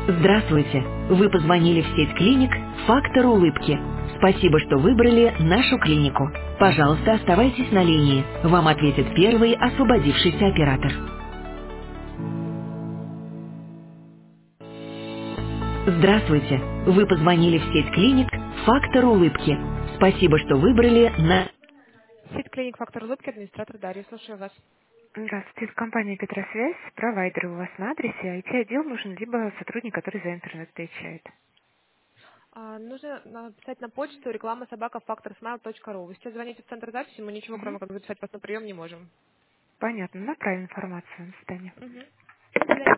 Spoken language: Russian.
Здравствуйте! Вы позвонили в сеть клиник «Фактор улыбки». Спасибо, что выбрали нашу клинику. Пожалуйста, оставайтесь на линии. Вам ответит первый освободившийся оператор. Здравствуйте! Вы позвонили в сеть клиник «Фактор улыбки». Спасибо, что выбрали на... Сеть клиник «Фактор улыбки», администратор Дарья. Слушаю вас. Здравствуйте, это компания Петросвязь. Провайдер у вас на адресе. IT-отдел нужен либо сотрудник, который за интернет отвечает. Нужно написать на почту реклама собака factorsmile.ru. Вы сейчас звоните в центр записи, мы ничего, кроме Мгм. как записать вас на прием, не можем. Понятно. Направим информацию. До свидания. Мгм. До свидания.